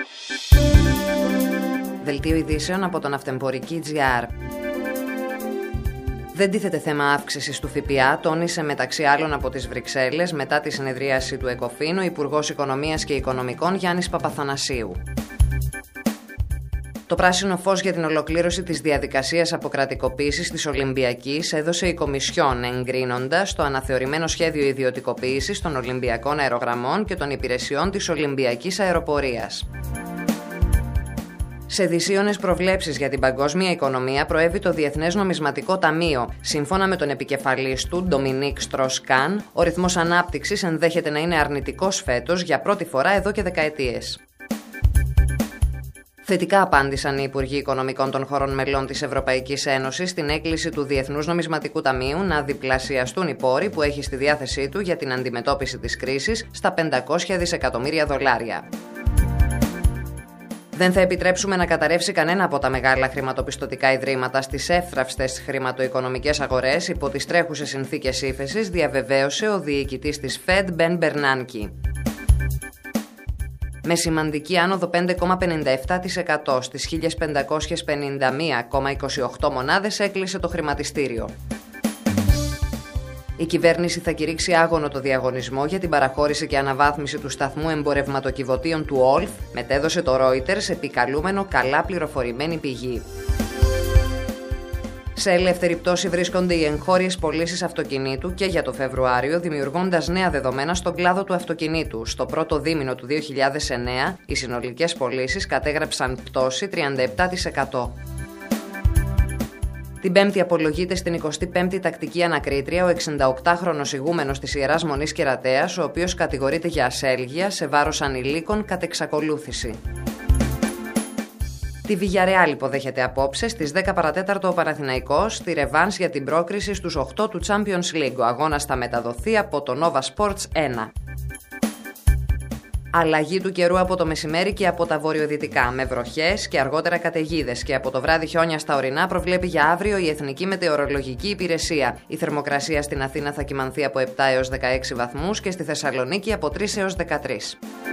Δελτίο ειδήσεων από τον Ναυτεμπορική.gr. Δεν τίθεται θέμα αύξησης του ΦΠΑ, τόνισε μεταξύ άλλων από τις Βρυξέλλες μετά τη συνεδρίαση του ΕΚΟΦΗΝ ο Υπουργός Οικονομίας και Οικονομικών Γιάννης Παπαθανασίου. Το πράσινο φως για την ολοκλήρωση της διαδικασίας αποκρατικοποίησης της Ολυμπιακής έδωσε η Κομισιόν, εγκρίνοντας το αναθεωρημένο σχέδιο ιδιωτικοποίησης των Ολυμπιακών αερογραμμών και των υπηρεσιών της Ολυμπιακής αεροπορίας. Σε δυσίωνες προβλέψεις για την παγκόσμια οικονομία προέβη το Διεθνές Νομισματικό Ταμείο. Σύμφωνα με τον επικεφαλής του, Ντομινίκ Στρος-Καν, ο ρυθμός ανάπτυξης ενδέχεται να είναι αρνητικός φέτος για πρώτη φορά εδώ και δεκαετίες. Θετικά απάντησαν οι Υπουργοί Οικονομικών των χωρών μελών της Ευρωπαϊκής Ένωσης στην έκκληση του Διεθνούς Νομισματικού Ταμείου να διπλασιαστούν οι πόροι που έχει στη διάθεσή του για την αντιμετώπιση της κρίσης στα $500 δισεκατομμύρια. Δεν θα επιτρέψουμε να καταρρεύσει κανένα από τα μεγάλα χρηματοπιστωτικά ιδρύματα στις εύθραυστες χρηματοοικονομικές αγορές υπό τις τρέχουσες συνθήκες ύφεσης, διαβεβαίωσε ο διοικητής της Fed, Μπεν Μπερνάνκι. Με σημαντική άνοδο 5,57% στις 1.551,28 μονάδες έκλεισε το χρηματιστήριο. Η κυβέρνηση θα κηρύξει άγωνο το διαγωνισμό για την παραχώρηση και αναβάθμιση του σταθμού εμπορευματοκιβωτίων του Όλφ, μετέδωσε το Reuters επικαλούμενο καλά πληροφορημένη πηγή. Σε ελεύθερη πτώση βρίσκονται οι εγχώριες πωλήσεις αυτοκινήτου και για το Φεβρουάριο, δημιουργώντας νέα δεδομένα στον κλάδο του αυτοκινήτου. Στο πρώτο δίμηνο του 2009, οι συνολικές πωλήσεις κατέγραψαν πτώση 37%. Την Πέμπτη απολογείται στην 25η τακτική ανακρίτρια ο 68χρονος ηγούμενος της Ιεράς Μονής Κερατέας, ο οποίος κατηγορείται για ασέλγεια σε βάρος ανηλίκων κατ' εξακολούθηση. Τη Villarreal υποδέχεται απόψε στις 10 παρατέταρτο ο Παναθηναϊκός στη ρεβάνς για την πρόκριση στους 8 του Champions League. Ο αγώνας θα μεταδοθεί από το Nova Sports 1. Αλλαγή του καιρού από το μεσημέρι και από τα βορειοδυτικά, με βροχές και αργότερα καταιγίδες, και από το βράδυ χιόνια στα ορεινά προβλέπει για αύριο η Εθνική Μετεωρολογική Υπηρεσία. Η θερμοκρασία στην Αθήνα θα κυμανθεί από 7 έως 16 βαθμούς και στη Θεσσαλονίκη από 3 έως 13.